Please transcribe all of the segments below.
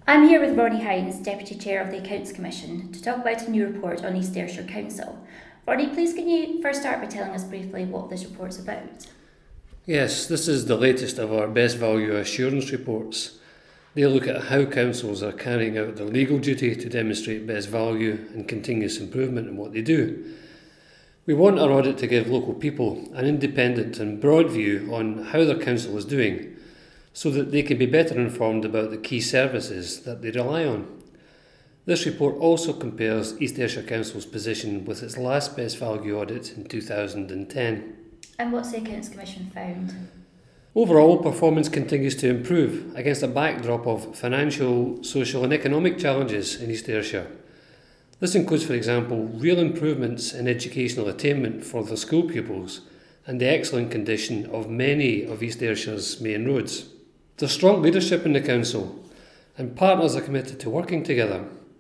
I'm here with Ronnie Hines, Deputy Chair of the Accounts Commission, to talk about a new report on East Ayrshire Council. Ronnie, please can you first start by telling us briefly what this report's about? Yes, this is the latest of our Best Value Assurance reports. They look at how councils are carrying out their legal duty to demonstrate best value and continuous improvement in what they do. We want our audit to give local people an independent and broad view on how their council is doing, so that they can be better informed about the key services that they rely on. This report also compares East Ayrshire Council's position with its last Best Value audit in 2010. And what's the Accounts Commission found? Overall, performance continues to improve against a backdrop of financial, social and economic challenges in East Ayrshire. This includes, for example, real improvements in educational attainment for the school pupils and the excellent condition of many of East Ayrshire's main roads. There's strong leadership in the council, and partners are committed to working together.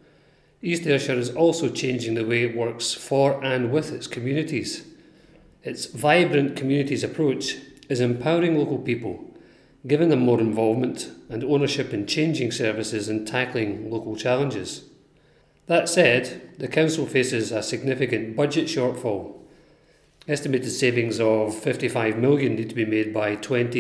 East Ayrshire is also changing the way it works for and with its communities. Its vibrant communities approach is empowering local people, giving them more involvement and ownership in changing services and tackling local challenges. That said, the council faces a significant budget shortfall. Estimated savings of £55 million need to be made by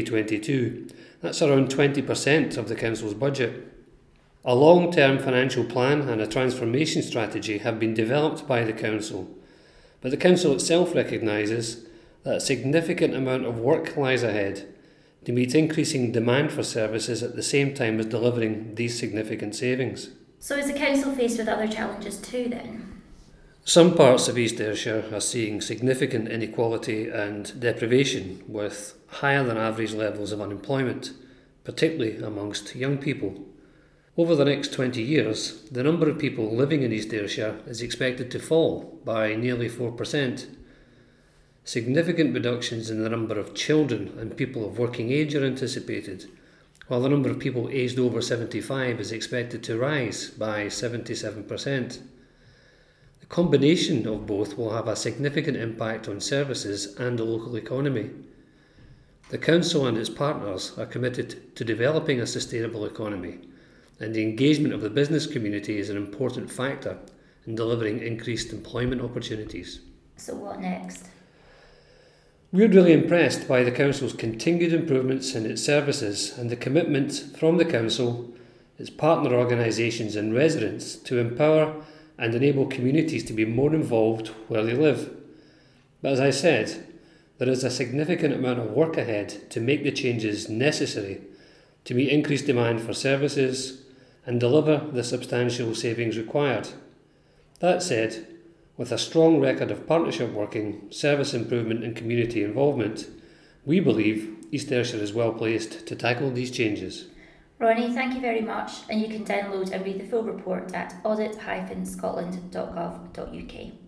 2022. That's around 20% of the council's budget. A long-term financial plan and a transformation strategy have been developed by the council, but the council itself recognises that a significant amount of work lies ahead to meet increasing demand for services at the same time as delivering these significant savings. So is the council faced with other challenges too then? Some parts of East Ayrshire are seeing significant inequality and deprivation, with higher than average levels of unemployment, particularly amongst young people. Over the next 20 years, the number of people living in East Ayrshire is expected to fall by nearly 4%. Significant reductions in the number of children and people of working age are anticipated, while the number of people aged over 75 is expected to rise by 77%. The combination of both will have a significant impact on services and the local economy. The council and its partners are committed to developing a sustainable economy, and the engagement of the business community is an important factor in delivering increased employment opportunities. So what next? We're really impressed by the council's continued improvements in its services and the commitment from the council, its partner organisations and residents to empower and enable communities to be more involved where they live. But as I said, there is a significant amount of work ahead to make the changes necessary to meet increased demand for services and deliver the substantial savings required. That said, with a strong record of partnership working, service improvement and community involvement, we believe East Ayrshire is well placed to tackle these changes. Ronnie, thank you very much, and you can download and read the full report at audit-scotland.gov.uk.